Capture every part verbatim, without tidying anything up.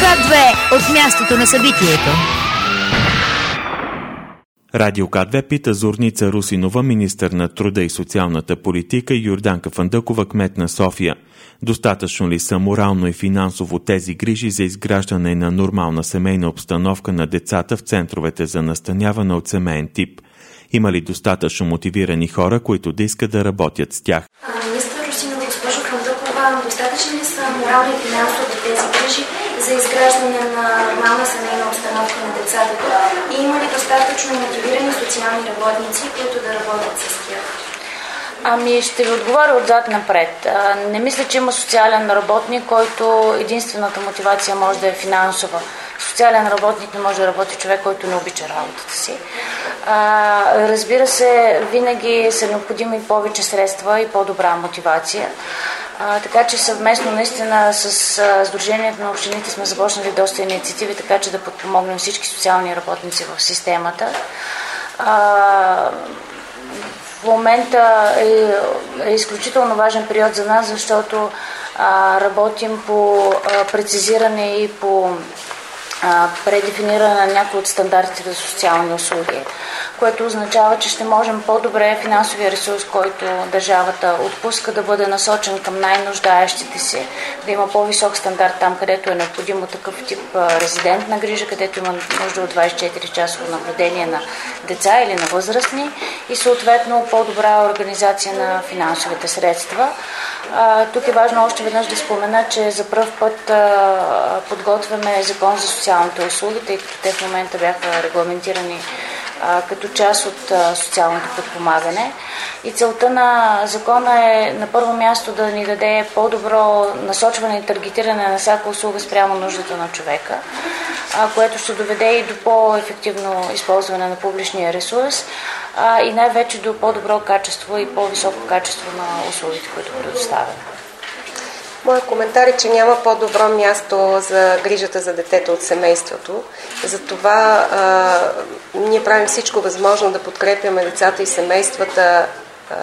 К две от мястото на събитието. Радио К две пита Зорница Русинова, министър на труда и социалната политика, и Йорданка Фандъкова, кмет на София. Достатъчно ли са морално и финансово тези грижи за изграждане на нормална семейна обстановка на децата в центровете за настаняване от семейен тип? Има ли достатъчно мотивирани хора, които да искат да работят с тях? Министър Русинова, госпожо Фандъкова, достатъчно ли са морално и финансово тези грижи за изграждане на нормална семейна обстановка на децата? И има ли достатъчно мотивирани социални работници, които да работят с тях? Ами ще ви отговоря отзад напред. Не мисля, че има социален работник, който единствената мотивация може да е финансова. Социален работник не може да работи човек, който не обича работата си. А, разбира се, винаги са необходими повече средства и по-добра мотивация. А, така че съвместно наистина с а, Сдружението на общините сме започнали доста инициативи, така че да подпомогнем всички социални работници в системата. А, в момента е, е изключително важен период за нас, защото а, работим по а, прецизиране и по предефиниране на някои от стандартите за социални услуги, което означава, че ще можем по-добре финансовия ресурс, който държавата отпуска, да бъде насочен към най-нуждаещите си, да има по-висок стандарт там, където е необходимо такъв тип резидентна грижа, където има нужда от двадесет и четири часово наблюдение на деца или на възрастни и съответно по-добра организация на финансовите средства. Тук е важно още веднъж да спомена, че за пръв път подготвяме закон за социалните услуги, тъй като те в момента бяха регламентирани а, като част от а, социалното подпомагане. И целта на закона е на първо място да ни даде по-добро насочване и таргетиране на всяка услуга спрямо нуждата на човека, а, което ще доведе и до по-ефективно използване на публичния ресурс а, и най-вече до по-добро качество и по-високо качество на услугите, които предоставяме. Моят коментар е, че няма по-добро място за грижата за детето от семейството. Затова а, ние правим всичко възможно да подкрепяме децата и семействата а,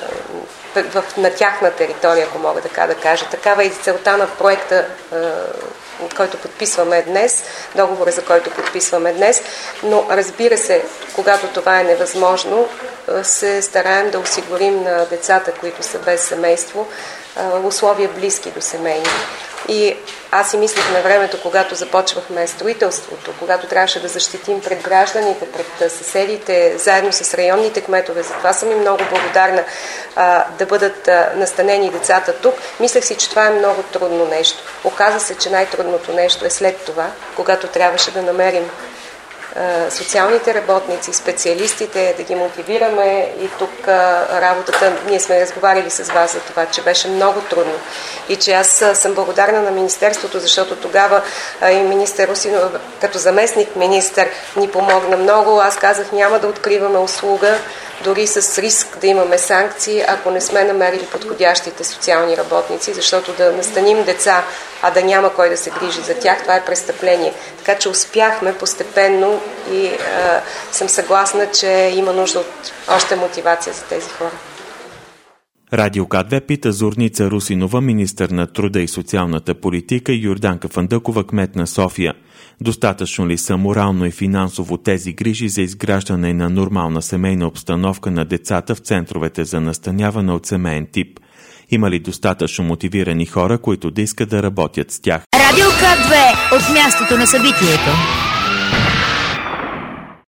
в, на тяхна територия, ако мога така да кажа. Такава е и целта на проекта, а, който подписваме днес, договора, за който подписваме днес. Но разбира се, когато това е невъзможно, се стараем да осигурим на децата, които са без семейство, условия близки до семейни. И аз си мислих на времето, когато започвахме строителството, когато трябваше да защитим пред гражданите, пред съседите, заедно с районните кметове, затова съм и много благодарна а, да бъдат а, настанени децата тук. Мислех си, че това е много трудно нещо. Оказа се, че най-трудното нещо е след това, когато трябваше да намерим социалните работници, специалистите, да ги мотивираме и тук работата, ние сме разговаряли с вас за това, че беше много трудно и че аз съм благодарна на Министерството, защото тогава и министър Русинова, като заместник министър, ни помогна много. Аз казах, няма да откриваме услуга, дори с риск да имаме санкции, ако не сме намерили подходящите социални работници, защото да настаним деца, а да няма кой да се грижи за тях, това е престъпление. Така че успяхме постепенно и а, съм съгласна, че има нужда от още мотивация за тези хора. Радио К две пита Зорница Русинова, министър на труда и социалната политика, и Йорданка Фандъкова, кмет на София. Достатъчно ли са морално и финансово тези грижи за изграждане на нормална семейна обстановка на децата в центровете за настаняване от семейен тип? Има ли достатъчно мотивирани хора, които да искат да работят с тях? Радио К две от мястото на събитието.